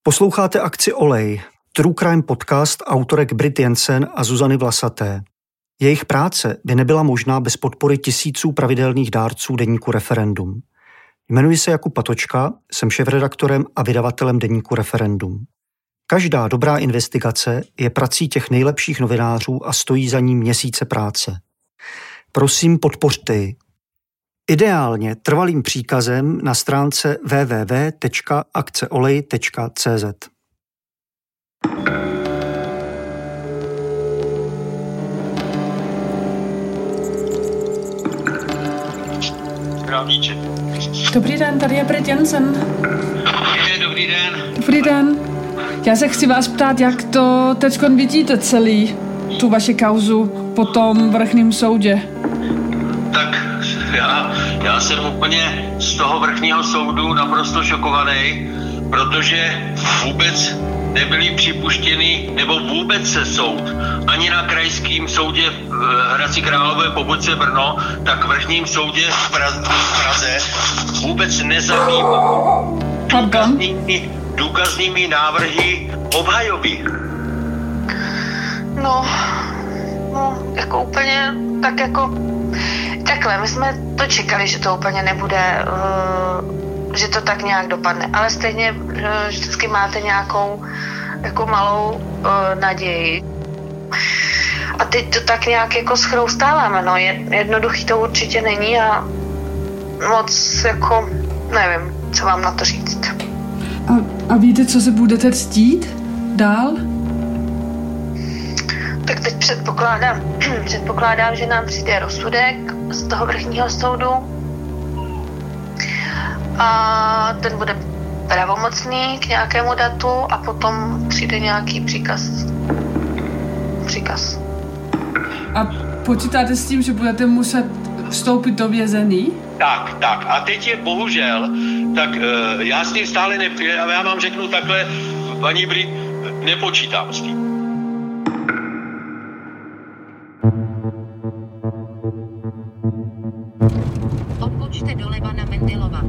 Posloucháte akci Olej, True Crime podcast autorek Brit Jensen a Zuzany Vlasaté. Jejich práce by nebyla možná bez podpory tisíců pravidelných dárců deníku Referendum. Jmenuji se Jakub Patočka, jsem šéfredaktorem a vydavatelem deníku Referendum. Každá dobrá investigace je prací těch nejlepších novinářů a stojí za ní měsíce práce. Prosím, podpořte ji. Ideálně trvalým příkazem na stránce www.akceolej.cz. Dobrý den, tady je Brit Jensen. Dobrý den. Dobrý den. Já se chci vás ptát, jak to teďkon vidíte celý, tu vaši kauzu po tom vrchním soudě. Tak já jsem úplně z toho vrchního soudu naprosto šokovaný, protože vůbec nebyli připuštěni, nebo vůbec se soud ani na krajském soudě v Hradci Králové pobočce Brno, tak vrchním soudě v Praze vůbec nezabýval důkaznými návrhy obhajoby. No, jako úplně, takhle, my jsme to čekali, že to úplně nebude, že to tak nějak dopadne, ale stejně vždycky máte nějakou jako malou naději. A teď to tak nějak jako schroustáváme, no, jednoduchý to určitě není a moc jako, nevím, co vám na to říct. A víte, co se budete ctít dál? Tak teď předpokládám, že nám přijde rozsudek z toho vrchního soudu a ten bude pravomocný k nějakému datu a potom přijde nějaký příkaz. A počítáte s tím, že budete muset vstoupit do vězení? Tak. A teď je bohužel, tak já s tím stále já vám řeknu takhle, paní Brit, nepočítám s tím. Odbočte doleva na Mendelova.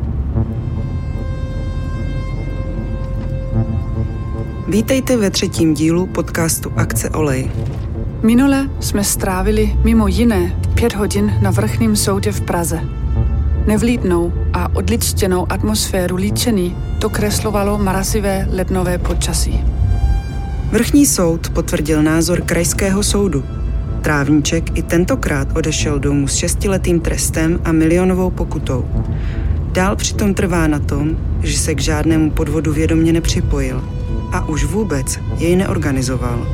Vítejte ve 3. dílu podcastu Akce Olej. Minule jsme strávili mimo jiné 5 hodin na vrchním soudě v Praze. Nevlídnou a odličtěnou atmosféru líčení dokreslovalo mrazivé lednové počasí. Vrchní soud potvrdil názor krajského soudu. Trávníček i tentokrát odešel domů s 6letým trestem a milionovou pokutou. Dál přitom trvá na tom, že se k žádnému podvodu vědomě nepřipojil a už vůbec jej neorganizoval.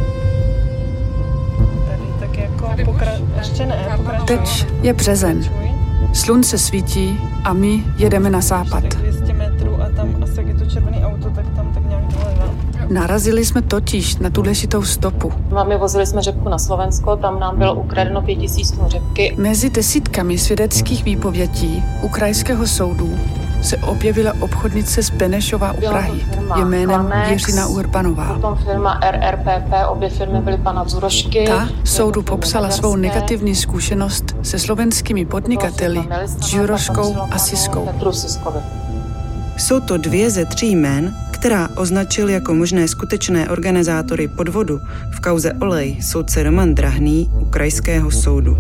Teď je březen. Slunce svítí a my jedeme na západ. 200 metrů a tam asi, jak je to červený auto, tak tam tak nějak doleva. Narazili jsme totiž na důležitou stopu. My vozili jsme řepku na Slovensko, tam nám bylo ukradeno 5000 tun řepky. Mezi desítkami svědeckých výpovědí u krajského soudu se objevila obchodnice z Benešova u Prahy jménem Jiřina Urbanová. Potom firma RRPP, obě firmy byly pana Zurošky. Ta soudu popsala svou negativní zkušenost se slovenskými podnikateli Juroškou a Siskou. Jsou to 2 ze 3 jmén, která označil jako možné skutečné organizátory podvodu v kauze Olej soudce Roman Drahný u krajského soudu.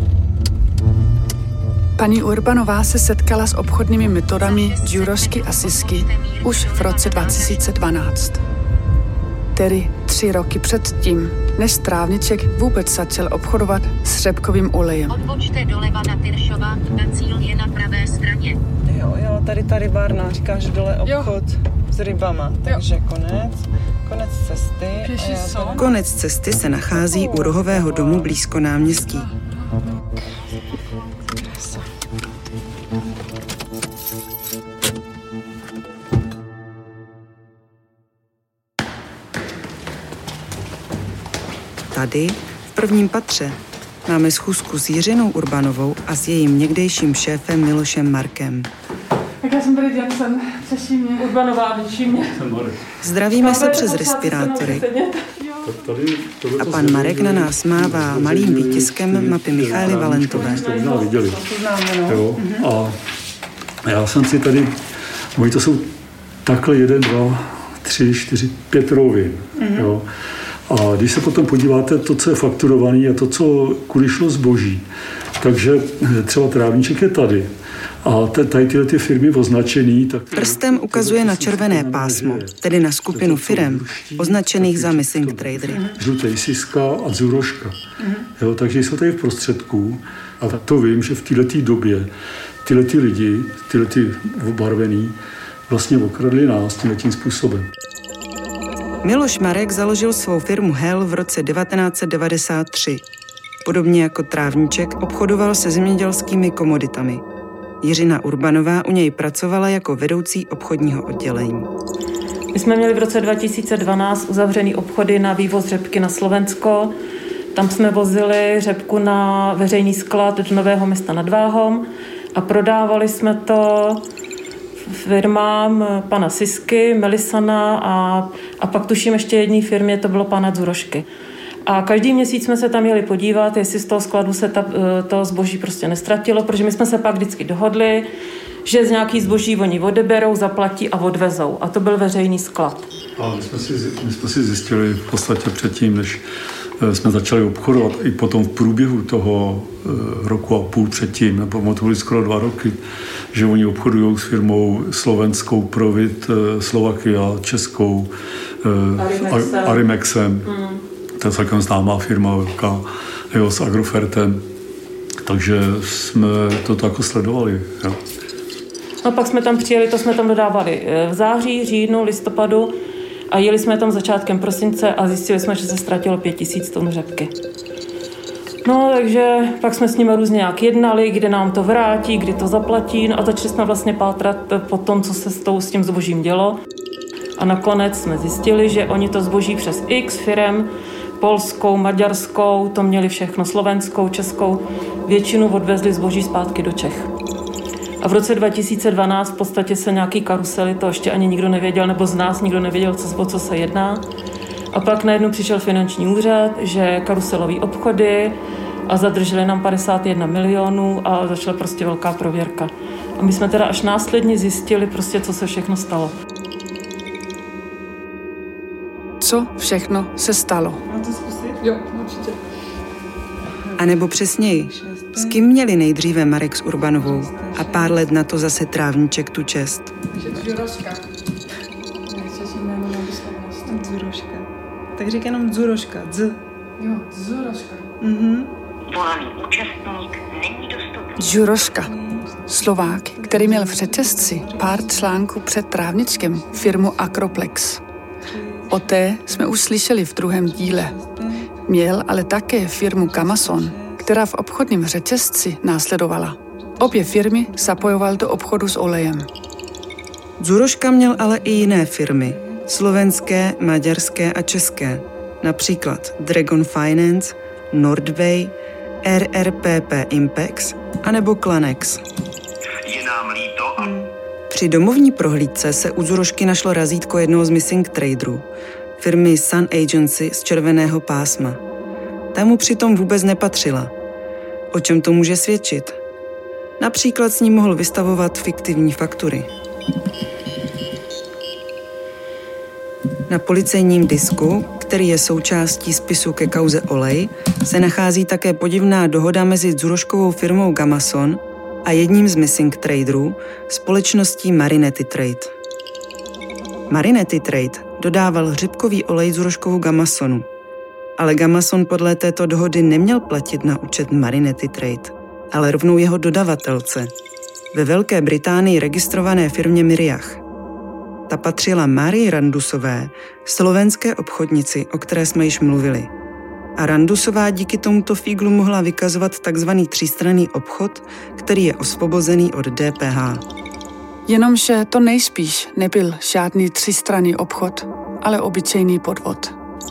Paní Urbanová se setkala s obchodními metodami Jurošky a Sisky už v roce 2012. Tedy 3 roky předtím, než Trávniček vůbec začal obchodovat s řepkovým olejem. Odbočte doleva na Tyršova, na cíl je na pravé straně. Jo, tady ta rybárna, říká, že dole obchod s rybama, takže konec cesty. Konec cesty se nachází u rohového domu blízko náměstí. Tady, v prvním patře, máme schůzku s Jiřinou Urbanovou a s jejím někdejším šéfem Milošem Markem. Tak já jsem Brit Jensen, těší mě. Urbanová, těší mě. Zdravíme se přes respirátory. A pan Marek na nás mává malým výtiskem mapy Michaely Valentové. To možná viděli. Jo, a já jsem si tady, oni to jsou takhle 1, 2, 3, 4, 5 rovin. Jo. A když se potom podíváte to, co je fakturovaný a to, co kudy šlo zboží, takže třeba Trávníček je tady. A tady tyhle ty firmy označený... Tak prstem ukazuje na červené pásmo, tedy na skupinu firem označených za missing tradery. Žlutej Siska a Dzuroška. Jo, takže jsou tady v prostředku a to vím, že v této době tyhle lidi, tyhle obarvený, vlastně okradli nás tím způsobem. Miloš Marek založil svou firmu Hel v roce 1993. Podobně jako Trávníček obchodoval se zemědělskými komoditami. Jiřina Urbanová u něj pracovala jako vedoucí obchodního oddělení. My jsme měli v roce 2012 uzavřený obchody na vývoz řepky na Slovensko. Tam jsme vozili řepku na veřejný sklad do Nového Města nad Váhom a prodávali jsme to firmám pana Sisky, Melisana a pak tuším ještě jedné firmě, to bylo pana Dzurošky. A každý měsíc jsme se tam jeli podívat, jestli z toho skladu se to zboží prostě nestratilo, protože my jsme se pak vždycky dohodli, že z nějaký zboží oni odeberou, zaplatí a odvezou. A to byl veřejný sklad. A my jsme si zjistili v podstatě předtím, než jsme začali obchodovat, i potom v průběhu toho roku a půl předtím, nebo mohli skoro 2 roky, že oni obchodují s firmou slovenskou Provit, Slovakia, českou Arimexem. To je celkem známá firma velká, jo, s Agrofertem. Takže jsme to jako sledovali. Jo. No pak jsme tam přijeli, to jsme tam dodávali v září, říjnu, listopadu a jeli jsme tam začátkem prosince a zjistili jsme, že se ztratilo 5000 tun řepky. No, takže pak jsme s nimi různě nějak jednali, kde nám to vrátí, kdy to zaplatí, no a začali jsme vlastně pátrat po tom, co se s tím zbožím dělo. A nakonec jsme zjistili, že oni to zboží přes X firem, polskou, maďarskou, to měli všechno, slovenskou, českou, většinu odvezli zboží zpátky do Čech. A v roce 2012 v podstatě se nějaký karusely, to ještě ani nikdo nevěděl, nebo z nás nikdo nevěděl, o co se jedná. A pak najednou přišel finanční úřad, že karuselový obchody a zadrželi nám 51 milionů a začala prostě velká prověrka. A my jsme teda až následně zjistili prostě, co se všechno stalo. Co všechno se stalo? Mám to zkusit? Jo, určitě. A nebo přesněji, s kým měli nejdříve Marek s Urbanovou a pár let na to zase Trávníček tu čest? Dzuroška. Nechceš jméno na vyslovnost. Dzuroška. Tak řík jenom Dzuroška. Jo, Dzuroška. Volaný účastník není dostupný. Dzuroška. Slovák, který měl v řetězci pár článků před Trávničkem firmu Acroplex. O té jsme už slyšeli v 2. díle. Měl ale také firmu Gamason, která v obchodním řetězci následovala. Obě firmy zapojoval do obchodu s olejem. Dzuroška měl ale i jiné firmy. Slovenské, maďarské a české. Například Dragon Finance, Nordway, RRPP Impex anebo Klanex. Je nám líto. Při domovní prohlídce se u Dzurošky našlo razítko jednoho z missing traderů, firmy Sun Agency z červeného pásma. Ta mu přitom vůbec nepatřila. O čem to může svědčit? Například s ní mohl vystavovat fiktivní faktury. Na policejním disku, který je součástí spisu ke kauze Olej, se nachází také podivná dohoda mezi Dzuroškovou firmou Gamason a jedním z missing traderů, společností Marinetti Trade. Marinetti Trade dodával řepkový olej Dzuroškovu Gamasonu, ale Gamason podle této dohody neměl platit na účet Marinetti Trade, ale rovnou jeho dodavatelce, ve Velké Británii registrované firmě Miriach. Ta patřila Márii Randusové, slovenské obchodnici, o které jsme již mluvili. A Randusová díky tomuto fíglu mohla vykazovat takzvaný třístranný obchod, který je osvobozený od DPH. Jenomže to nejspíš nebyl žádný třístranný obchod, ale obyčejný podvod.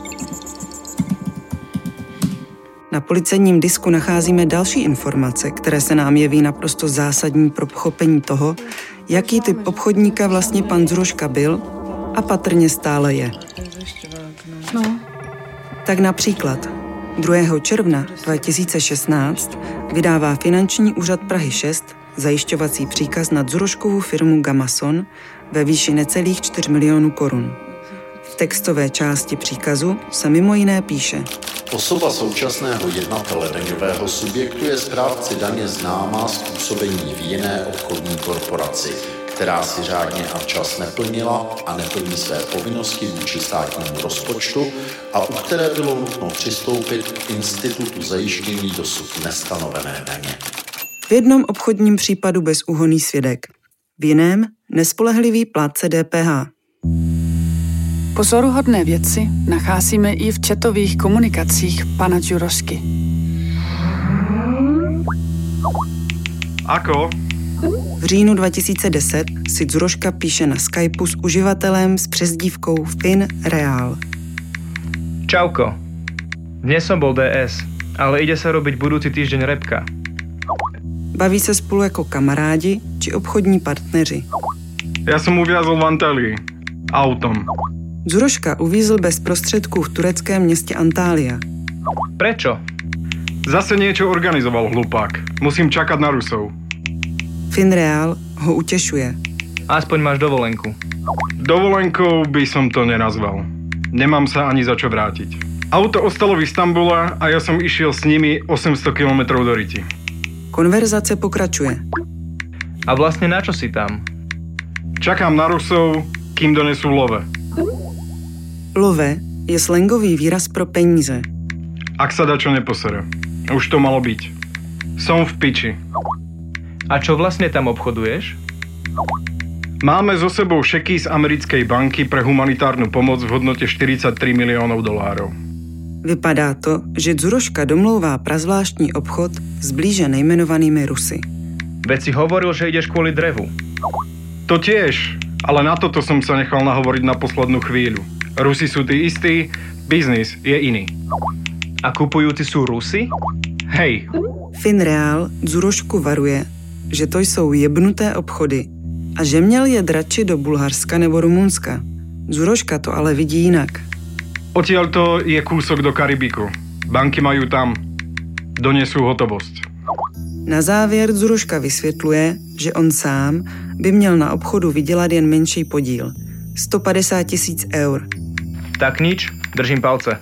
Na policejním disku nacházíme další informace, které se nám jeví naprosto zásadní pro pochopení toho, jaký typ obchodníka vlastně pan Dzuroška byl a patrně stále je. Tak například 2. června 2016 vydává Finanční úřad Prahy 6 zajišťovací příkaz na Dzuroškovu firmu Gamason ve výši necelých 4 milionů korun. V textové části příkazu se mimo jiné píše: Osoba současného jednatele daňového subjektu je správci daně známá z působení v jiné obchodní korporaci, která si řádně a včas neplnila a neplní své povinnosti vůči státnímu rozpočtu a u které bylo nutno přistoupit k institutu zajištění dosud nestanovené daně. V jednom obchodním případu bezúhonný svědek, v jiném nespolehlivý plátce DPH. Pozoruhodné věci nacházíme i v chatových komunikacích pana Džurošky. Ako? V říjnu 2010 si Džuroška píše na Skypeu s uživatelem s přezdívkou FinReal. Čauko. Dnes som bol DS, ale ide sa robiť budúci týždeň repka. Baví se spolu jako kamarádi či obchodní partneři. Ja som uviazol v Antalii. Autom. Džuroška uvízl bez prostředků v tureckém městě Antalya. Prečo? Zase niečo organizoval hlupák. Musím čakať na Rusov. FinReal ho utěšuje. Aspoň máš dovolenku. Dovolenkou by som to nenazval. Nemám sa ani za čo vrátiť. Auto ostalo v Istambule a ja som išiel s nimi 800 km do Riti. Konverzace pokračuje. A vlastne na čo si tam? Čakám na Rusov, kým donesú love. Love je slangový výraz pro peníze. Ak sa dačo neposere. Už to malo byť. Som v piči. A čo vlastne tam obchoduješ? Máme so sebou šeky z americkej banky pre humanitárnu pomoc v hodnote 43 miliónov dolárov. Vypadá to, že Džuroška domlouvá prazvláštní obchod s blíže nejmenovanými Rusy. Veď si hovoril, že ideš kvôli drevu. To tiež, ale na toto som sa nechal nahovoriť na poslednú chvíľu. Rusi sú tí istí, biznis je iný. A kupujúci sú Rusi? Hej. FinReal Džurošku varuje, že to jsou jebnuté obchody a že měl jet radši do Bulharska nebo Rumunska. Džuroška to ale vidí jinak. Odtiaľto je kúsok do Karibiku. Banky majú tam. Donesú hotovosť. Na závěr Džuroška vysvětluje, že on sám by měl na obchodu vydělat jen menší podíl. 150 000 eur. Tak nič, držím palce.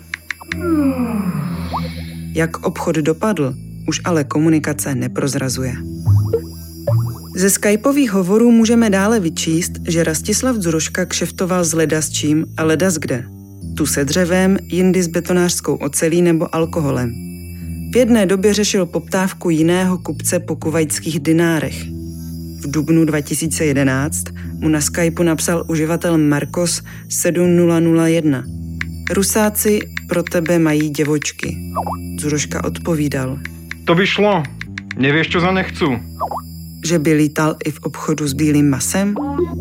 Jak obchod dopadl, už ale komunikace neprozrazuje. Ze skypových hovorů můžeme dále vyčíst, že Rastislav Džuroška kšeftoval s ledasčím a ledas kde. Tu se dřevem, jindy s betonářskou ocelí nebo alkoholem. V jedné době řešil poptávku jiného kupce po kuvajtských dinárech. V dubnu 2011 mu na Skypeu napsal uživatel Marcos 7001. Rusáci pro tebe mají děvočky. Džuroška odpovídal. To by šlo. Nevieš, čo za nechcú. Že by lítal i v obchodu s bílým masem?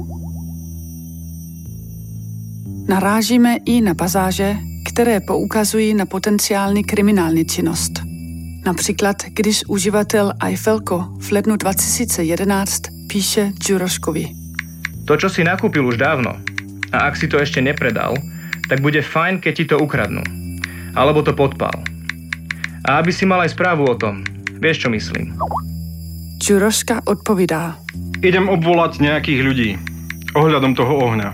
Narážíme i na pasáže, které poukazují na potenciální kriminální činnost. Například, když uživatel Eifelko v lednu 2011 píše Džuroškovi. To, čo si nakúpil už dávno, a ak si to ešte nepredal, tak bude fajn, keď ti to ukradnú. Alebo to podpál. A aby si mal aj správu o tom, vieš, čo myslím. Džuroška odpovídá. Idem obvolať nejakých ľudí ohľadom toho ohňa.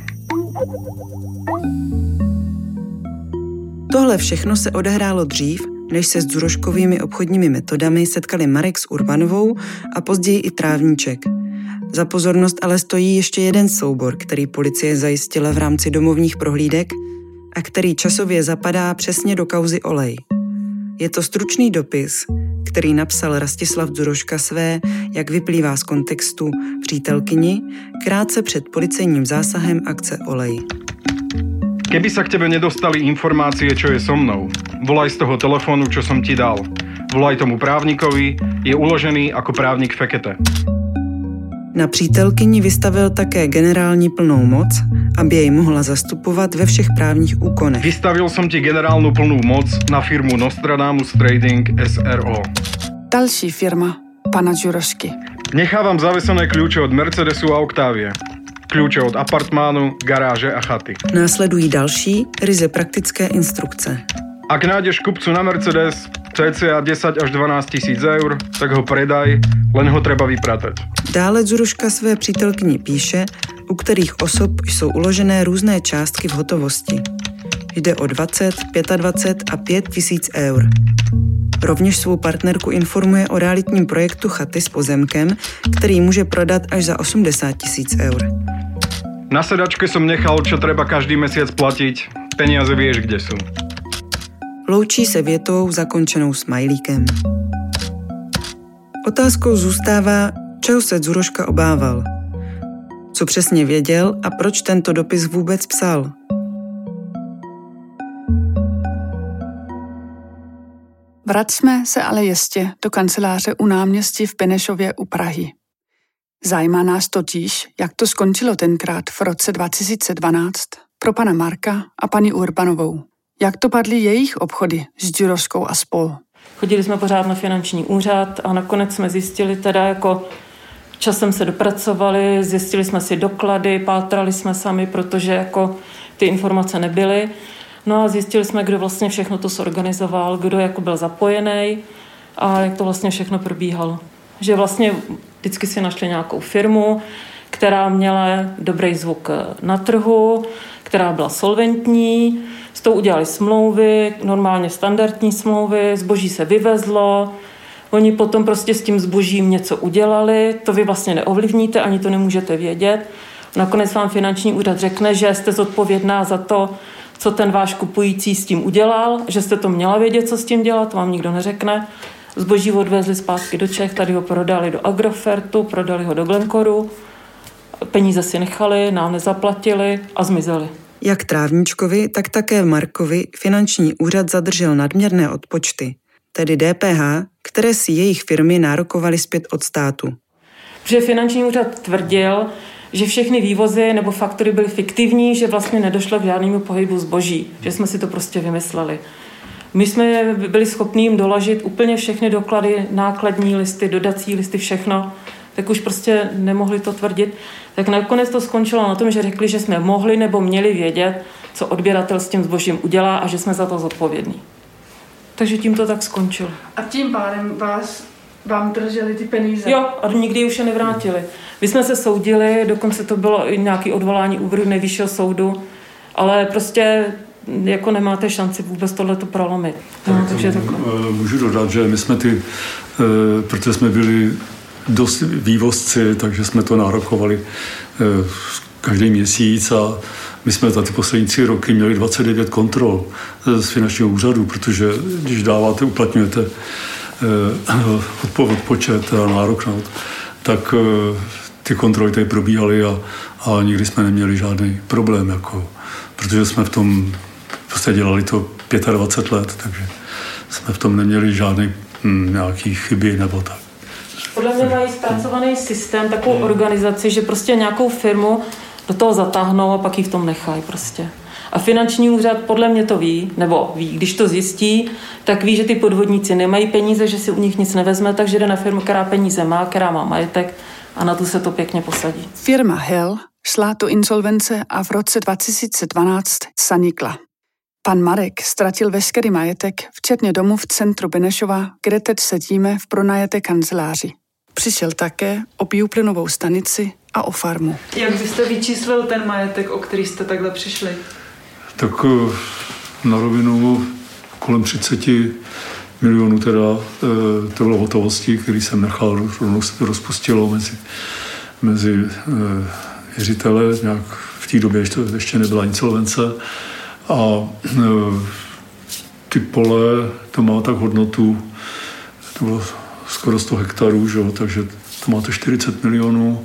Tohle všechno se odehrálo dřív, než se s Džuroškovými obchodními metodami setkali Marek s Urbanovou a později i Trávníček. Za pozornost ale stojí ještě jeden soubor, který policie zajistila v rámci domovních prohlídek a který časově zapadá přesně do kauzy Olej. Je to stručný dopis, který napsal Rastislav Džuroška své, jak vyplývá z kontextu, přítelkyni, krátce před policejním zásahem akce Olej. Keby sa k tebe nedostali informácie, čo je so mnou, volaj z toho telefónu, čo som ti dal. Volaj tomu právnikovi, je uložený ako právnik Fekete. Na přítelkyni vystavil také generální plnou moc, aby jej mohla zastupovat ve všech právních úkonech. Vystavil som ti generálnu plnú moc na firmu Nostradamus Trading SRO. Další firma pana Džurošky. Nechávam zavesené kľúče od Mercedesu a Octavie. Kľúče od apartmánu, garáže a chaty. Následují další, ryze praktické instrukce. Ak nájdeš kupcu na Mercedes cca 10 až 12 tisíc eur, tak ho predaj, len ho treba vypratať. Dále Dzuruška své přítelkyni píše, u kterých osob jsou uložené různé částky v hotovosti. Jde o 20, 25 a 5 tisíc eur. Rovněž svou partnerku informuje o realitním projektu chaty s pozemkem, který může prodat až za 80 tisíc eur. Na sedačke som nechal, čo treba každý mesiac platiť. Peniaze vieš, kde sú. Loučí se větou zakončenou smajlíkem. Otázkou zůstává, čeho se Dzuruška obával. Co přesně věděl a proč tento dopis vůbec psal. Vraťme se ale ještě do kanceláře u náměstí v Benešově u Prahy. Zajímá nás totiž, jak to skončilo tenkrát v roce 2012 pro pana Marka a paní Urbanovou. Jak to padly jejich obchody s Dzuruškou a spol. Chodili jsme pořád na finanční úřad a nakonec jsme zjistili teda jako časem se dopracovali, zjistili jsme si doklady, pátrali jsme sami, protože jako ty informace nebyly. No a zjistili jsme, kdo vlastně všechno to zorganizoval, kdo jako byl zapojený a jak to vlastně všechno probíhalo. Že vlastně vždycky si našli nějakou firmu, která měla dobrý zvuk na trhu, která byla solventní, s tou udělali smlouvy, normálně standardní smlouvy, zboží se vyvezlo, oni potom prostě s tím zbožím něco udělali, to vy vlastně neovlivníte, ani to nemůžete vědět. Nakonec vám finanční úřad řekne, že jste zodpovědná za to, co ten váš kupující s tím udělal, že jste to měla vědět, co s tím dělat, to vám nikdo neřekne. Zboží odvezli zpátky do Čech, tady ho prodali do Agrofertu, prodali ho do Glencoru, peníze si nechali, nám nezaplatili a zmizeli. Jak Trávničkovi, tak také Markovi finanční úřad zadržel nadměrné odpočty, tedy DPH, které si jejich firmy nárokovaly zpět od státu. Protože finanční úřad tvrdil, že všechny vývozy nebo faktury byly fiktivní, že vlastně nedošlo k žádnému pohybu zboží, že jsme si to prostě vymysleli. My jsme byli schopni jim doložit úplně všechny doklady, nákladní listy, dodací listy, všechno, tak už prostě nemohli to tvrdit. Tak nakonec to skončilo na tom, že řekli, že jsme mohli nebo měli vědět, co odběratel s tím zbožím udělá a že jsme za to zodpovědní. Takže tím to tak skončilo. A tím pádem vám drželi ty peníze? Jo, a nikdy už je nevrátili. My jsme se soudili, dokonce to bylo i nějaké odvolání u nejvyššího soudu, ale prostě jako nemáte šanci vůbec tohleto prolomit. No, takže můžu dodat, že my jsme protože jsme byli dost vývozci, takže jsme to nárokovali každý měsíc a my jsme za ty poslední 3 roky měli 29 kontrol z finančního úřadu, protože když dáváte, uplatňujete odpočet a nárok na tak ty kontroly tady probíhaly a nikdy jsme neměli žádný problém, protože jsme v tom prostě dělali to 25 let, takže jsme v tom neměli žádný nějaký chyby nebo tak. Podle mě mají zpracovaný systém, takovou organizaci, že prostě nějakou firmu do toho zatáhnou a pak ji v tom nechají prostě. A finanční úřad podle mě to ví, nebo ví, když to zjistí, tak ví, že ty podvodníci nemají peníze, že si u nich nic nevezme, takže jde na firmu, která peníze má, která má majetek a na tu se to pěkně posadí. Firma Hell šla do insolvence a v roce 2012 zanikla. Pan Marek ztratil veškerý majetek, včetně domu v centru Benešova, kde teď sedíme v pronajaté kanceláři. Přišel také o bioplynovou stanici a o farmu. Jak byste vyčíslil ten majetek, o který jste takhle přišli? Tak na rovinu kolem 30 milionů teda to bylo hotovosti, který jsem nechal, rovnou se to rozpustilo mezi věřitele, nějak v té době ještě nebyla insolvence. A ty pole, to má tak hodnotu, to bylo skoro 100 hektarů, že? Takže to máte 40 milionů.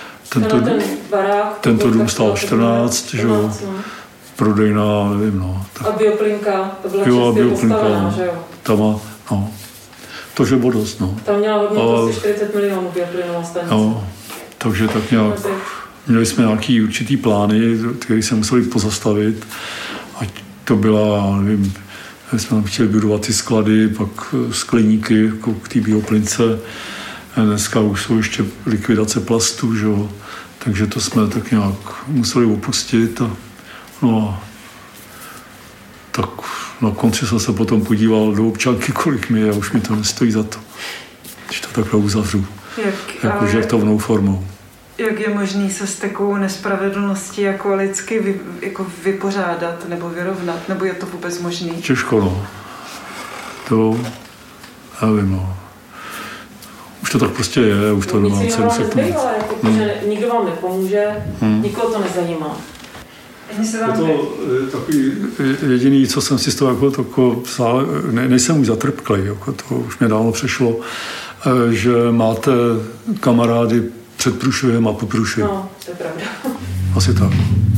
Tento dům stál 14, že? Prodejná, nevím, no. Tak. A bioplynka, to byla čistě postavená, že jo? Tam má, no. To, že bylo dost, no. Tam měla hodnotu asi 40 milionů bioplynová stanice. No, takže tak nějak, měli jsme nějaký určitý plány, které se museli pozastavit. Ať to byla, nevím, jsme tam chtěli budovat ty sklady, pak skleníky jako k té bioplynce. Dneska už jsou ještě likvidace plastů, že jo. Takže to jsme tak nějak museli opustit. Tak Na konci jsem se potom podíval do občanky, kolik mi je, a už mi to nestojí za to, když to takhle uzavřu. Jakože tovnou formou. Jak je možný se s takovou nespravedlností jako lidsky vypořádat nebo vyrovnat? Nebo je to vůbec možný? Těžko, no. To, nevím, no. Už to tak prostě je, už to nemá cenu se půjít. Protože nikdo vám nepomůže, nikoho to nezajímá. Je to takový jediný, co jsem si z toho jako psal, nejsem už zatrpklej, jako to už mě dávno přešlo, že máte kamarády před průšvihem a po průšvihu. No, to je pravda. Asi tak.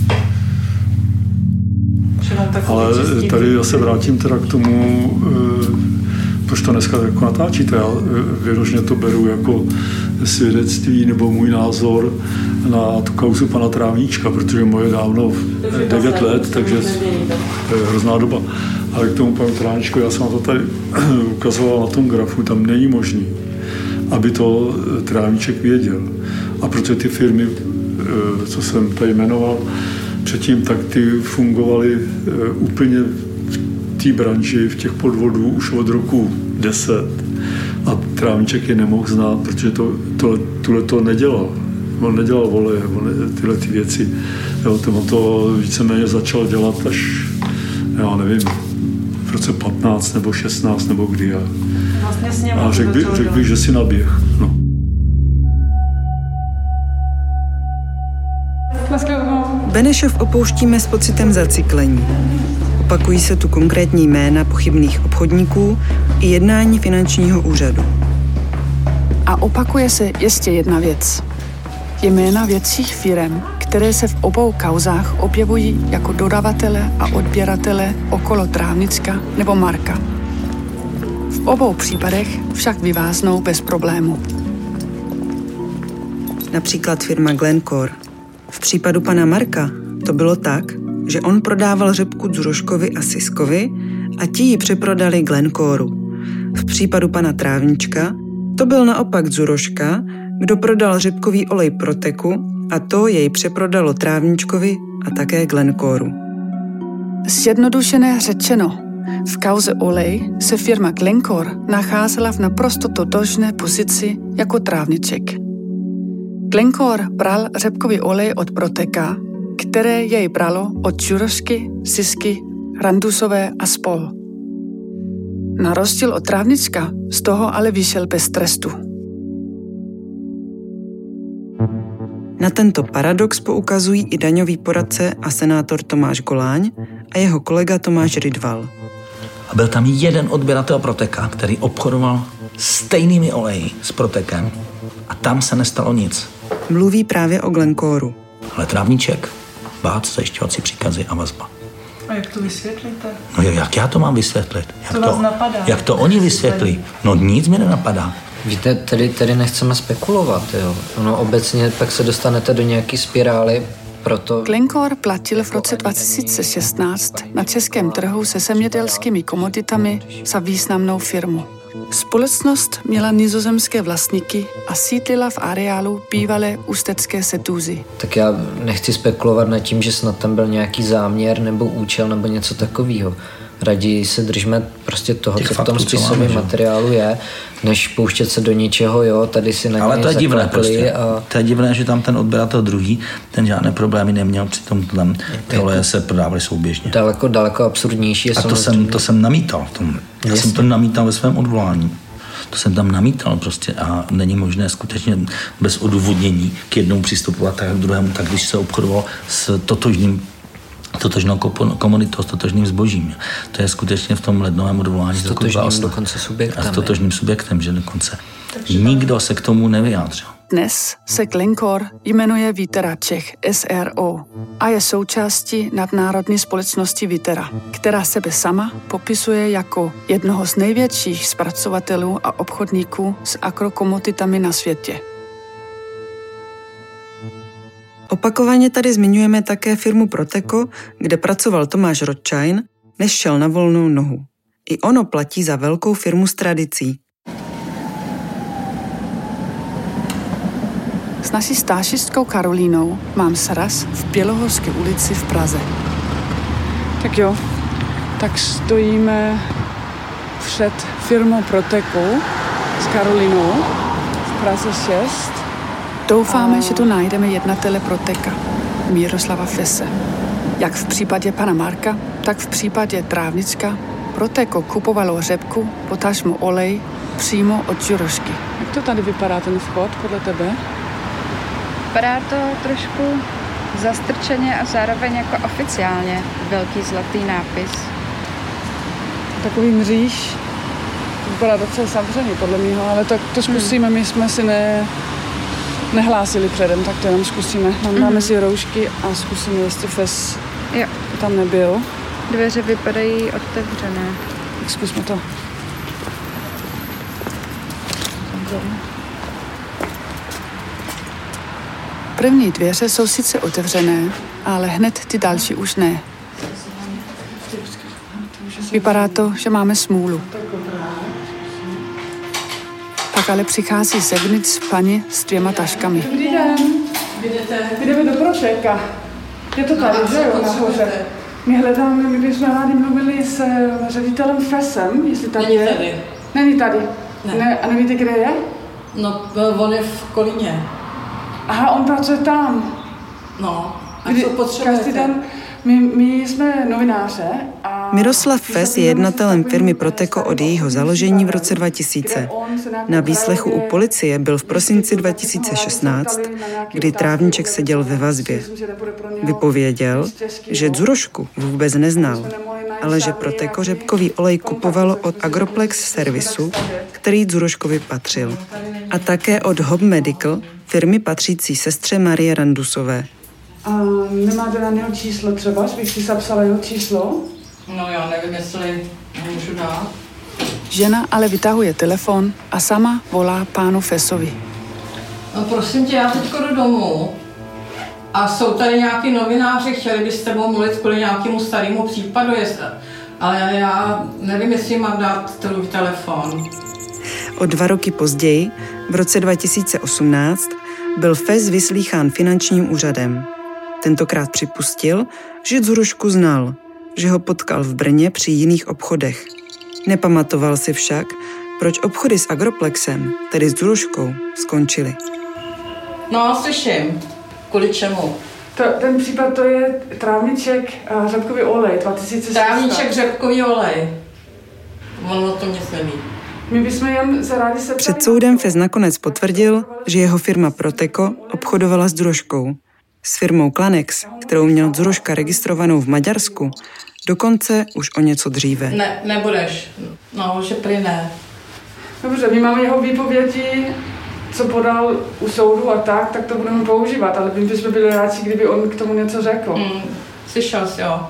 Ale tady já se vrátím teda k tomu, proč to dneska jako natáčíte. Já vyloženě to beru jako svědectví nebo můj názor na tu kauzu pana Trávníčka, protože moje dávno 9 let, takže to je hrozná doba. Ale k tomu panu Trávníčku, já jsem to tady ukazoval na tom grafu, tam není možný, aby to Trávníček věděl. A protože ty firmy, co jsem tady jmenoval předtím, tak ty fungovaly úplně v té branži, v těch podvodů už od roku 10. A Trávníček je nemohl znát, protože tohle to nedělal. On nedělal voleje, tyhle ty věci. Jo, on to víceméně začal dělat až, já nevím, v roce 15 nebo 16 nebo kdy. A řekl bych, že si naběh. No. Benešov opouštíme s pocitem zacyklení. Opakují se tu konkrétní jména pochybných obchodníků i jednání finančního úřadu. A opakuje se ještě jedna věc. Jména větších firem, které se v obou kauzách objevují jako dodavatele a odběratele okolo Trávnicka nebo Marka. V obou případech však vyváznou bez problému. Například firma Glencore. V případu pana Marka to bylo tak, že on prodával řepku Dzuroškovi a Siskovi a ti ji přeprodali Glencoreu. V případu pana Trávníčka to byl naopak Dzuroška, kdo prodal řepkový olej Proteku a to jej přeprodalo Trávníčkovi a také Glencoreu. Zjednodušeně řečeno, v kauze olej se firma Glencore nacházela v naprosto totožné pozici jako Trávníček. Glencore bral řepkový olej od Proteka, které jej bralo od Dzurošky, Sisky, Randusové a spol. Na rozdíl od Trávníčka z toho ale vyšel bez trestu. Na tento paradox poukazují i daňový poradce a senátor Tomáš Goláň a jeho kolega Tomáš Rydval. A byl tam jeden odběratel Proteka, který obchodoval stejnými oleji s Protekem a tam se nestalo nic. Mluví právě o Glencoreu. Ale Trávníček, bác, zajišťovací příkazy a vazba. A jak to vysvětlíte? No jak já to mám vysvětlit? Co vás napadá? Jak to oni vysvětlí? No nic mi nenapadá. Víte, tady nechceme spekulovat, jo. Ono obecně pak se dostanete do nějaký spirály, proto... Glencore platil v roce 2016 na českém trhu se zemědělskými komoditami za významnou firmu. Společnost měla nizozemské vlastníky a sídlila v areálu bývalé ústecké Setúzy. Tak já nechci spekulovat nad tím, že snad tam byl nějaký záměr nebo účel nebo něco takového. Raději se držme prostě toho, co v tom spisovém materiálu je, než pouštět se do něčeho, jo, tady si na něj ale to je divné prostě. A... To je divné, že tam ten odběratel druhý, ten žádné problémy neměl, přitom tam ty oleje se prodávaly souběžně. Daleko absurdnější je a to jsem namítal. Já jsem to namítal ve svém odvolání. To jsem tam namítal prostě a není možné skutečně bez odůvodnění k jednomu přistupovat tak k druhému, tak když se obchodovalo s totožnou komunitou, s totožným zbožím. To je skutečně v tom lednovém odvolání. S totožným dokonce subjektem. A s totožným subjektem, že dokonce. Nikdo se k tomu nevyjádřil. Dnes se Glencore jmenuje Viterra Czech SRO a je součástí nadnárodní společnosti Viterra, která sebe sama popisuje jako jednoho z největších zpracovatelů a obchodníků s agrokomoditami na světě. Opakovaně tady zmiňujeme také firmu Proteko, kde pracoval Tomáš Rothschein, než šel na volnou nohu. I ono platí za velkou firmu s tradicí. S naší stážistkou Karolínou mám sraz v Bělohorské ulici v Praze. Tak jo, Tak stojíme před firmou Proteko s Karolinou v Praze 6. Doufáme, že tu najdeme jednatele Proteka, Miroslava Fese. Jak v případě pana Marka, tak v případě Trávnička Proteko kupovalo řepku, potažmo olej, přímo od Jurošky. Jak to tady vypadá ten vchod podle tebe? Vypadá to trošku zastrčeně a zároveň jako oficiálně velký zlatý nápis. Takový mříž. Vypadá docela zavřený podle mého, ale tak to zkusíme, my jsme si nehlásili předem, tak to jenom zkusíme. Dáme si roušky a zkusíme, jestli Fes tam nebyl. Dveře vypadají otevřené. Tak zkusme to. První dveře jsou sice otevřené, ale hned ty další už ne. Vypadá to, že máme smůlu. Pak ale přichází zevnitř paní s 2 taškami. Dobrý den. Jdeme do Proteka. Je to tady, že jo, nahoře. My hledáme, my bychom rádi mluvili s ředitelem Fesem, jestli tady je. Tady. Není tady. Ne. A nevíte, kde je? No, on je v Kolíně. Aha, on pracuje tam. No, a co potřebujete? Každý den, my jsme novináře a... Miroslav Fes je jednatelem firmy Proteko od jejího založení v roce 2000. Na výslechu u policie byl v prosinci 2016, kdy Trávniček seděl ve vazbě. Vypověděl, že Dzurošku vůbec neznal, ale že Proteko řepkový olej kupovalo od Agroplex servisu, který Dzuroškovi patřil. A také od Hob Medical, firmy patřící sestře Marie Randusové. A nemáte na něho číslo třeba, bych si zapsala jeho číslo? No já nevím, jestli můžu dát. Žena ale vytahuje telefon a sama volá pánu Fesovi. No prosím tě, já teďko jdu domů. A jsou tady nějaký novináři, chtěli by s tebou mluvit kvůli nějakému starému případu, ale já nevím, jestli mám dát tvůj telefon. O 2 roky později, v roce 2018, byl Fes vyslýchán finančním úřadem. Tentokrát připustil, že Dzurošku znal, že ho potkal v Brně při jiných obchodech. Nepamatoval si však, proč obchody s Agroplexem, tedy s Dzuroškou, skončily. No, slyším. Kvůli čemu? Ten případ to je Trávniček a řepkový olej 2016. Trávniček, řepkový olej. On o tom nic neví. My bychom jen rádi se... Před soudem Fes nakonec potvrdil, že jeho firma Proteko obchodovala s Dzuroškou. S firmou Klanex, kterou měl Dzuroška registrovanou v Maďarsku, dokonce už o něco dříve. Ne, nebudeš. No, že prý ne. Dobře, my máme jeho výpovědi, co podal u soudu a tak to budeme používat, ale my bychom byli rádi, kdyby on k tomu něco řekl. Slyšel jsi, jo.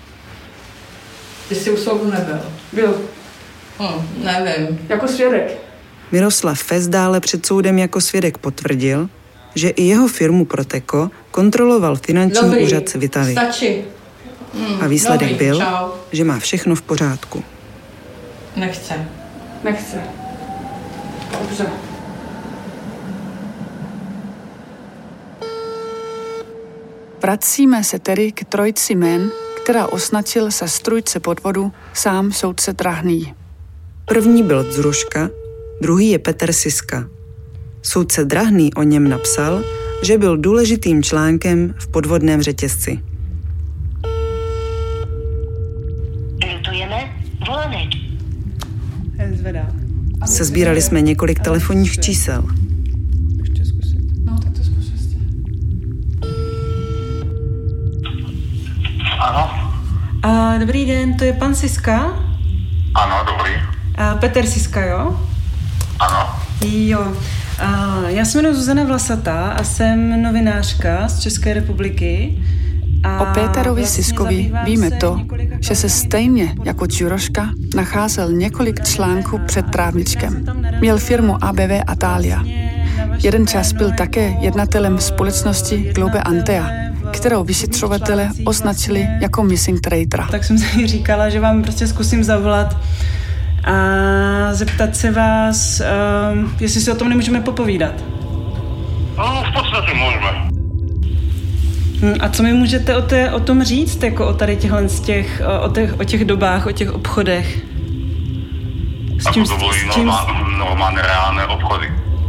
Ty jsi u soudu nebyl. Byl. Nevím. Jako svědek. Miroslav Fes dále před soudem jako svědek potvrdil, že i jeho firmu Proteko kontroloval finanční úřad Svitavy. Stačí. A výsledek byl, že má všechno v pořádku. Nechce. Dobře. Vracíme se tedy k trojici jmen, která označil za strůjce podvodu sám soudce Drahný. První byl Dzuroška, druhý je Petr Siska. Soudce Drahný o něm napsal, že byl důležitým článkem v podvodném řetězci. Lutujeme volanek. Sezbírali jsme několik telefonních čísel. Ještě zkusit. No, tak to zkus ještě. Ano. Dobrý den, to je pan Siska? Ano, dobrý. Petr Siska, jo? Ano. Jo. Já se jmenuji Zuzana Vlasatá a jsem novinářka z České republiky. O Péterovi Siskovi víme to, že se stejně jako Dzuroška nacházel několik článků před Trávničkem. Měl firmu ABV Atalia. Jeden čas byl také jednatelem společnosti Globe Antea, kterou vyšetřovatele označili jako missing trader. Tak jsem si říkala, že vám prostě zkusím zavolat a zeptat se vás, jestli si o tom nemůžeme popovídat. No, v podstatě můžeme. A co mi můžete o tom říct, jako o tady o těch dobách, o těch obchodech? To byly normálne reálne obchody.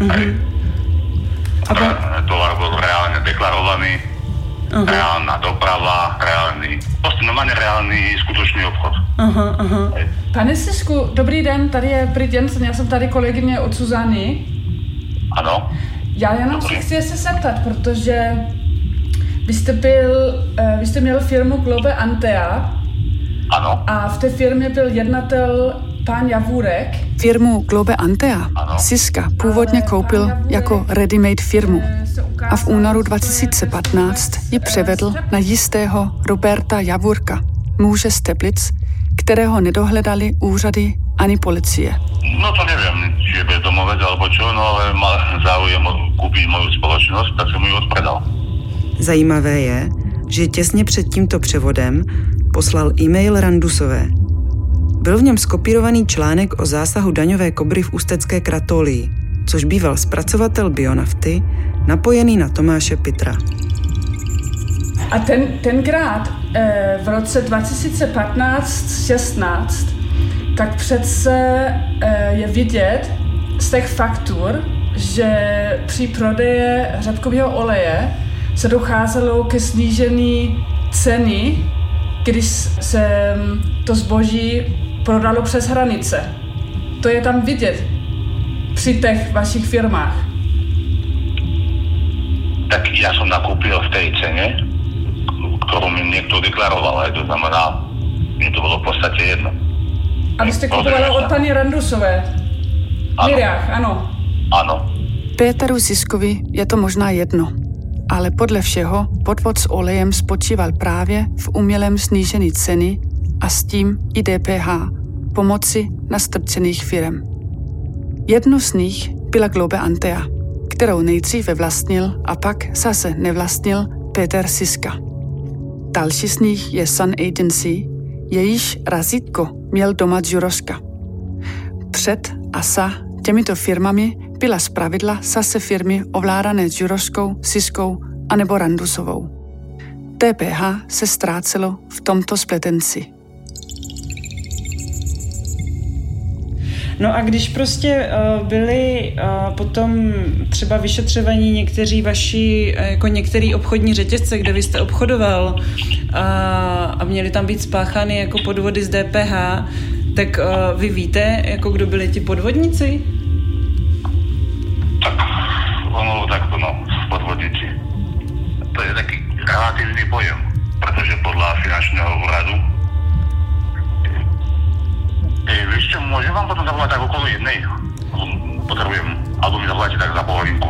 Tovar bol reálne deklarovaný, reálna doprava, normálně reálný skutočný obchod. Pane Sisku, dobrý den, tady je Brit Jensen, já jsem tady kolegyně od Zuzany. Ano. Já jenom si chci se zeptat, protože vy jste měl firmu Globe Antea. Ano. A v té firmě byl jednatel pán Javůrek. Firmu Globe Antea Siska původně koupil jako ready-made firmu a v únoru 2015 ji převedl na jistého Roberta Javůrka, muže z Teplic, kterého nedohledali úřady ani policie. No to nevím, či je bezdomovec alebo čo, no ale mal záujem kúpiť moju spoločnosť, tak jsem ji odpredal. Zajímavé je, že těsně před tímto převodem poslal e-mail Randusové. Byl v něm skopírovaný článek o zásahu daňové kobry v Ústecké Kratolii, což býval zpracovatel bionafty napojený na Tomáše Pitra. A tenkrát v roce 2015-16 tak přece je vidět z těch faktur, že při prodeji řepkového oleje se docházelo ke snížení ceny, když se to zboží prodalo přes hranice. To je tam vidět při těch vašich firmách. Tak já jsem nakoupil v té ceně, kterou mi někdo deklaroval, to znamená, mě to bylo v podstatě jedno. A vy jste kupovali od paní Randusové? Miriach, ano. Ano. Péteru Siskovi je to možná jedno, ale podle všeho podvod s olejem spočíval právě v umělém snížení ceny a s tím i DPH, pomoci nastrčených firem. Jednu z nich byla Globe Antea, kterou nejdříve vlastnil a pak zase nevlastnil Péter Siska. Další z nich je Sun Agency, jejíž razítko měl doma Juroška. Před a za těmito firmami byla zpravidla zase firmy ovládané Juroškou, Siskou anebo Randusovou. DPH se ztrácelo v tomto spletenci. No a když prostě byli potom třeba vyšetřovaní někteří vaši, jako některý obchodní řetězce, kde vy jste obchodoval a měli tam být spáchány jako podvody z DPH, tak vy víte, jako kdo byli ti podvodníci? Tak ono takto, podvodníci. To je taký relatívny pojem, protože podľa finančného úradu víš čo, môžem vám potom zavolať tak okolo jednej? Potrebujem, alebo mi zavoláte tak za pol hodinku.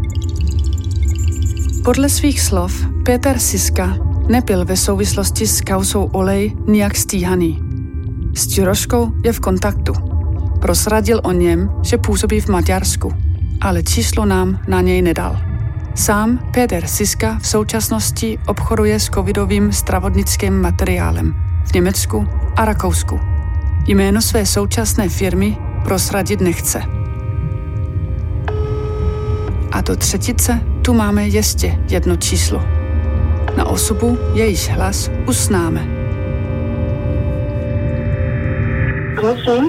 Podle svých slov Péter Siska nebyl ve souvislosti s kauzou olej nijak stíhaný. S Juroškou je v kontaktu. Prozradil o něm, že působí v Maďarsku, ale číslo nám na něj nedal. Sám Péter Siska v současnosti obchoduje s covidovým zdravotnickým materiálem v Německu a Rakousku. Jméno své současné firmy prozradit nechce. A do třetice tu máme ještě jedno číslo. Na osobu jejíž hlas uznáme. Prosím.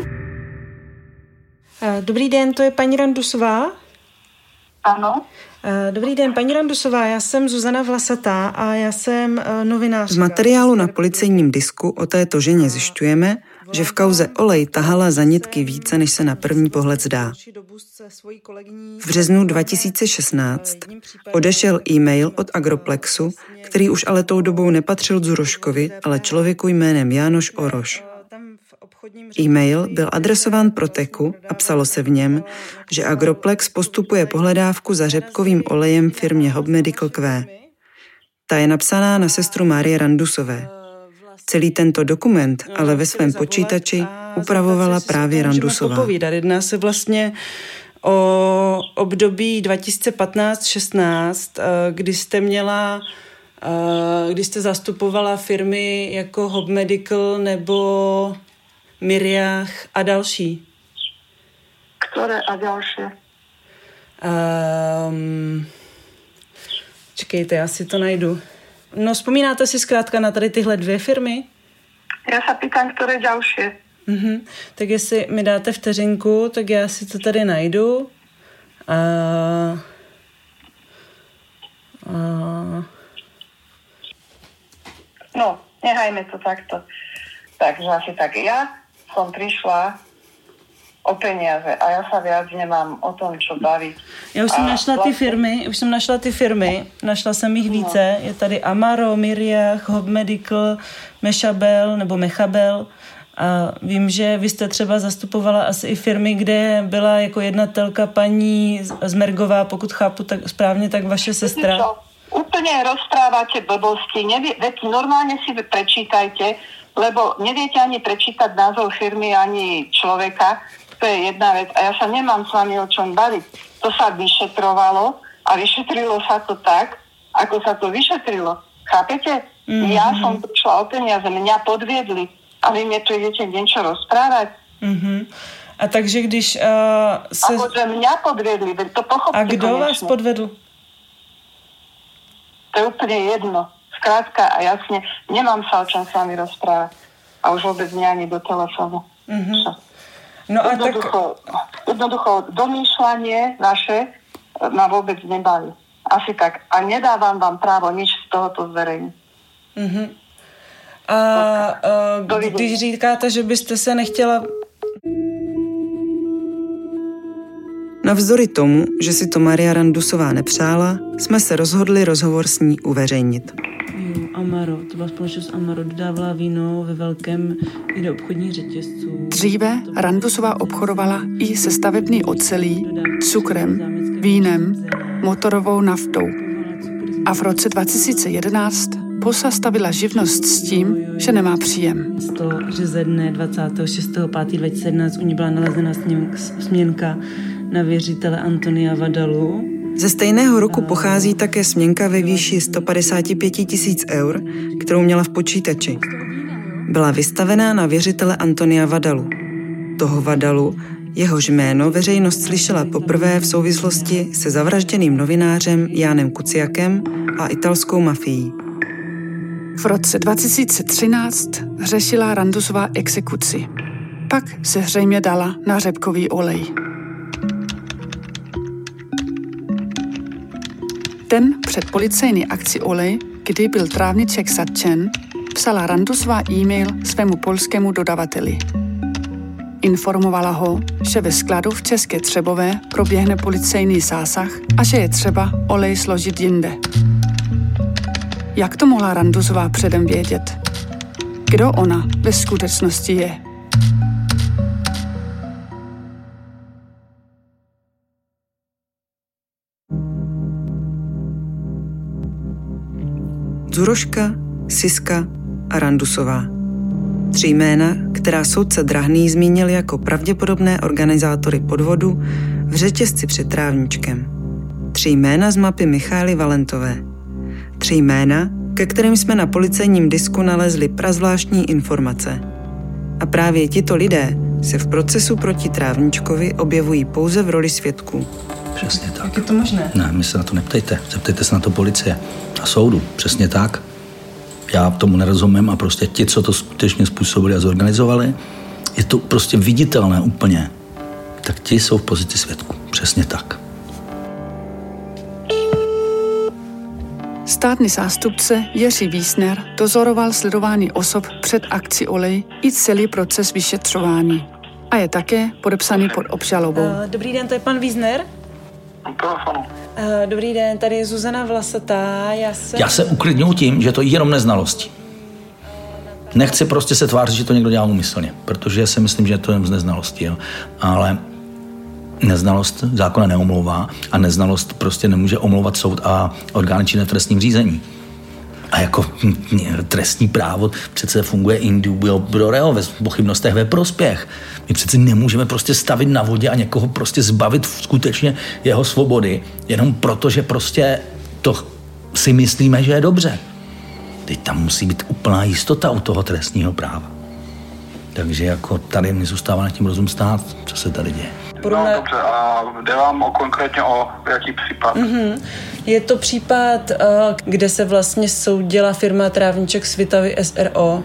Dobrý den, to je paní Randusová? Ano. Dobrý den, paní Randusová, já jsem Zuzana Vlasatá a já jsem novinářka. Z materiálu na policejním disku o této ženě zjišťujeme, že v kauze olej tahala za nitky více, než se na první pohled zdá. V březnu 2016 odešel e-mail od Agroplexu, který už ale tou dobou nepatřil Juroškovi, ale člověku jménem Jánoš Oroš. E-mail byl adresován Proteku a psalo se v něm, že Agroplex postupuje pohledávku za řepkovým olejem firmě Hob Medical Q. Ta je napsaná na sestru Márie Randusové. Celý tento dokument ale ve svém počítači upravovala právě Randusová. Jedná se vlastně o období 2015-16, kdy jste zastupovala firmy jako Hob Medical nebo Miriach a další. Které a další? Čekejte, já si to najdu. No, vzpomínáte si zkrátka na tady tyhle 2 firmy? Já se pýtám, které další. Tak jestli mi dáte vteřinku, tak já si to tady najdu. No, nehajme to takto. Takže asi tak. Ja som prišla o peniaze a ja sa viac nemám o tom, čo baviť. Já už jsem našla ty firmy, našla jsem jich více. Je tady Amaro, Miriach, Hob Medical, Mechabel. A vím, že vy jste třeba zastupovala asi i firmy, kde byla jako jednatelka paní Zmergová, pokud chápu tak správně, tak vaše sestra. Úplne rozprávate blbosti. Veď normálne si prečítajte, lebo neviete ani prečítať názov firmy, ani človeka. To je jedna vec. A ja sa nemám s vami o čom baviť. To sa vyšetrovalo a vyšetrilo sa to tak, ako sa to vyšetrilo. Chápete? Ja som prišla o peniaze, mňa podviedli a vy mne tu idete niečo rozprávať. A takže když Akože mňa podviedli, to pochopte. A kdo vás podvedl? To je úplne jedno. Skrátka a jasne, nemám sa o čom s vami rozprávať. A už vôbec nie ani do telefónu. No a jednoducho domýšľanie vaše ma vôbec nebaví. Asi tak. A nedávam vám právo nič z tohoto zverejniť. Když říkáte, že byste se nechtěla... Navzdory tomu, že si to Maria Randusová nepřála, jsme se rozhodli rozhovor s ní uveřejnit. Amaro, to byla společnost Amaro, dodávala víno ve velkém i obchodních řetězců. Dříve Randusová obchodovala i se stavební ocelí, cukrem, vínem, motorovou naftou. A v roce 2011 pozastavila živnost s tím, že nemá příjem. Že ze dne 26.5.2017 u ní byla nalezena směnka na věřitele Antonia Vadalu. Ze stejného roku pochází také směnka ve výši 155 000 eur, kterou měla v počítači. Byla vystavená na věřitele Antonia Vadalu. Toho Vadalu, jehož jméno veřejnost slyšela poprvé v souvislosti se zavražděným novinářem Jánem Kuciakem a italskou mafií. V roce 2013 řešila Randusová exekuci. Pak se zřejmě dala na řepkový olej. Den před policejní akci olej, kdy byl trávniček zatčen, psala Randusová e-mail svému polskému dodavateli. Informovala ho, že ve skladu v České Třebové proběhne policejní zásah a že je třeba olej složit jinde. Jak to mohla Randusová předem vědět? Kdo ona ve skutečnosti je? Zuroška, Siska a Randusová. 3 jména, která soudce Drahný zmínil jako pravděpodobné organizátory podvodu v řetězci před Trávničkem. 3 jména z mapy Michály Valentové. 3 jména, ke kterým jsme na policejním disku nalezli prazvláštní informace. A právě tito lidé se v procesu proti Trávničkovi objevují pouze v roli svědků. Přesně tak. Jak je to možné? Ne, my se na to neptejte. Zeptejte se na to policie a soudu. Přesně tak. Já tomu nerozumím a prostě ti, co to skutečně způsobili a zorganizovali, je to prostě viditelné úplně. Tak ti jsou v pozici svědků. Přesně tak. Státní zástupce Jiří Wiesner dozoroval sledování osob před akcí olej i celý proces vyšetřování. A je také podepsaný pod obžalobou. Dobrý den, to je pan Wiesner? Dobrý den, tady je Zuzana Vlasatá. Já se uklidňuji tím, že to je jenom neznalosti. Nechci prostě se tvářit, že to někdo dělá úmyslně, protože si myslím, že je to jen z neznalosti. Jo. Ale neznalost zákona neomlouvá a neznalost prostě nemůže omlouvat soud a orgány činné v trestním řízení. A jako trestní právo přece funguje in dubio pro reo, ve pochybnostech ve prospěch. My přece nemůžeme prostě stavit na vodě a někoho prostě zbavit skutečně jeho svobody, jenom proto, že prostě to si myslíme, že je dobře. Teď tam musí být úplná jistota u toho trestního práva. Takže jako tady mi zůstává na tím rozum stát, co se tady děje. No dobře, a jde vám konkrétně o jaký případ? Je to případ, kde se vlastně soudila firma Trávníček Svitavy SRO.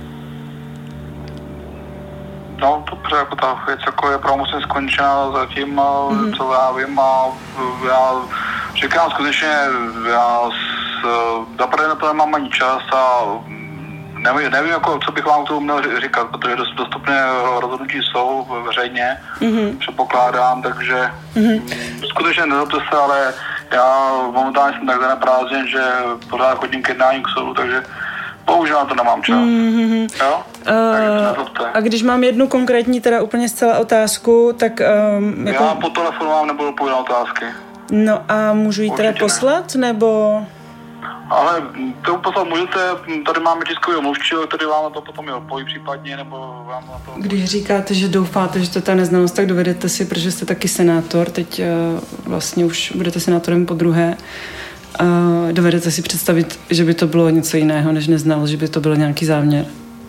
No dobře, jako ta věc jako je pravomocně skončena zatím, co já vím, a já říkám skutečně, já zaprvé na to nemám ani čas a nevím jako, co bych vám k tomu měl říkat, protože dostupné rozhodnutí jsou veřejně, předpokládám, takže skutečně nezlobte se, ale já momentálně jsem tak zaneprázdněn, že pořád chodím k jednání k soudu, takže bohužel na to nemám čas. Jo? A když mám jednu konkrétní teda úplně zcela otázku, tak... Já po telefonu vám nebudu odpovědět na otázky. No a můžu ji teda poslat, nebo... Ale to poslat můžete, tady máme tiskového mluvčího, který vám na to potom odpoví případně, nebo vám na to... Když říkáte, že doufáte, že to je ta neznalost, tak dovedete si, protože jste taky senátor, teď vlastně už budete senátorem podruhé, dovedete si představit, že by to bylo něco jiného, než neznalost, že by to byl nějaký záměr?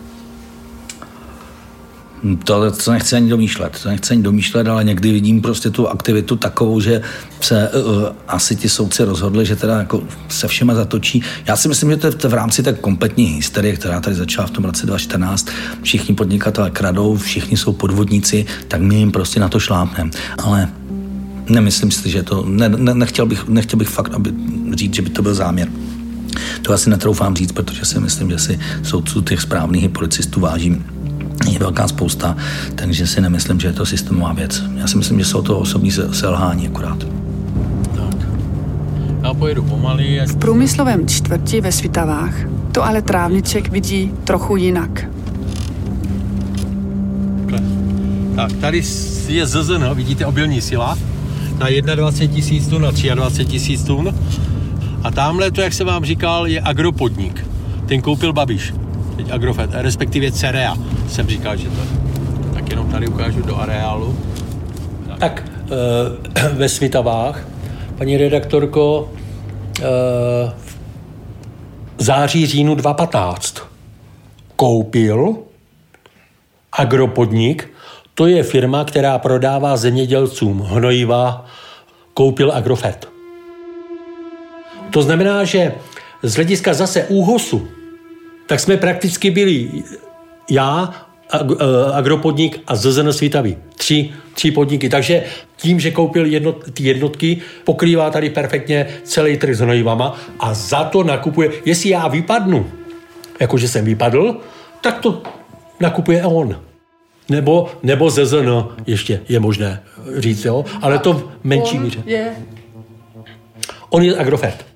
To nechci ani domýšlet, ale někdy vidím prostě tu aktivitu takovou, že se asi ti soudci rozhodli, že teda jako se všema zatočí. Já si myslím, že to je v rámci té kompletní hysterie, která tady začala v tom roce 2014. Všichni podnikatelé kradou, všichni jsou podvodníci, tak my jim prostě na to šlápneme. Ale nemyslím si, že to... Nechtěl bych fakt říct, že by to byl záměr. To asi netroufám říct, protože si myslím, že si soudců těch správných policistů vážím. Je velká spousta, takže si nemyslím, že je to systémová věc. Já si myslím, že jsou to osobní selhání akorát. Tak. Já pojedu pomalý. V průmyslovém čtvrti ve Svitavách to ale Trávníček vidí trochu jinak. Tak, tady je ZZN, vidíte, obilní sila na 21 000 tun, na 23 000 tun. A tamhle to, jak jsem vám říkal, je agropodnik. Ten koupil Babiš. Teď Agrofert, respektive Cerea, jsem říkal, že to je. Tak jenom tady ukážu do areálu. Tak ve Svitavách, paní redaktorko, v září, říjnu 2015 koupil Agropodnik, to je firma, která prodává zemědělcům hnojiva, koupil Agrofert. To znamená, že z hlediska zase ÚHOSu, tak jsme prakticky byli já, Agropodnik a ZZN Svitavy. Tři podniky. Takže tím, že koupil ty jednotky, pokrývá tady perfektně celý trh s hnojivama a za to nakupuje, jestli já vypadnu, jakože jsem vypadl, tak to nakupuje on. Nebo ZZN ještě je možné říct, jo? Ale to v menší míře. On je Agrofert.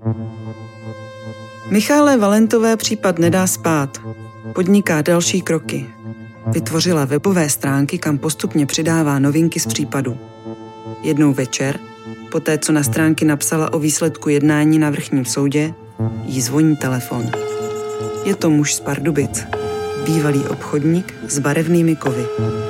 Michaele Valentové případ nedá spát. Podniká další kroky. Vytvořila webové stránky, kam postupně přidává novinky z případu. Jednou večer, poté co na stránky napsala o výsledku jednání na vrchním soudě, jí zvoní telefon. Je to muž z Pardubic, bývalý obchodník s barevnými kovy.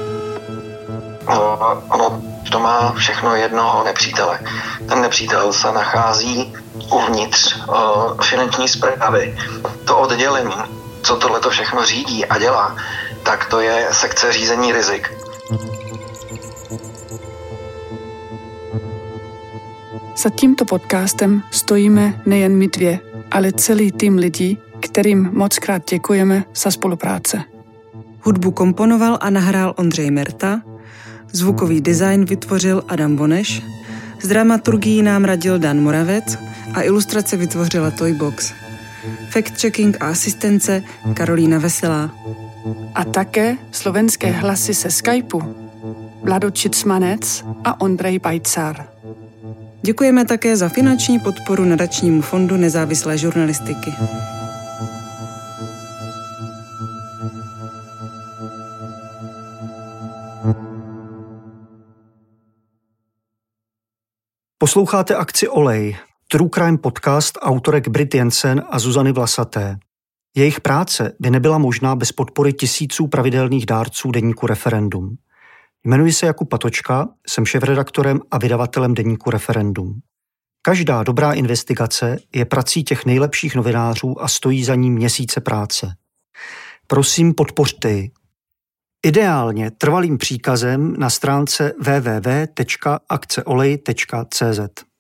Ono to má všechno jednoho nepřítele. Ten nepřítel se nachází uvnitř finanční správy. To oddělení, co tohleto všechno řídí a dělá, tak to je sekce řízení rizik. Za tímto podcastem stojíme nejen my dvě, ale celý tým lidí, kterým mockrát děkujeme za spolupráce. Hudbu komponoval a nahrál Ondřej Merta, zvukový design vytvořil Adam Boneš, s dramaturgií nám radil Dan Moravec a ilustrace vytvořila Toybox. Fact-checking a asistence Karolína Veselá. A také slovenské hlasy se Skypeu. Vlado Čicmanec a Ondrej Bajcar. Děkujeme také za finanční podporu Nadačnímu fondu nezávislé žurnalistiky. Posloucháte akci Olej, True Crime podcast autorek Brit Jensen a Zuzany Vlasaté. Jejich práce by nebyla možná bez podpory tisíců pravidelných dárců deníku Referendum. Jmenuji se Jakub Patočka, jsem šéfredaktorem a vydavatelem deníku Referendum. Každá dobrá investigace je prací těch nejlepších novinářů a stojí za ní měsíce práce. Prosím, podpořte ji. Ideálně trvalým příkazem na stránce www.akceolej.cz.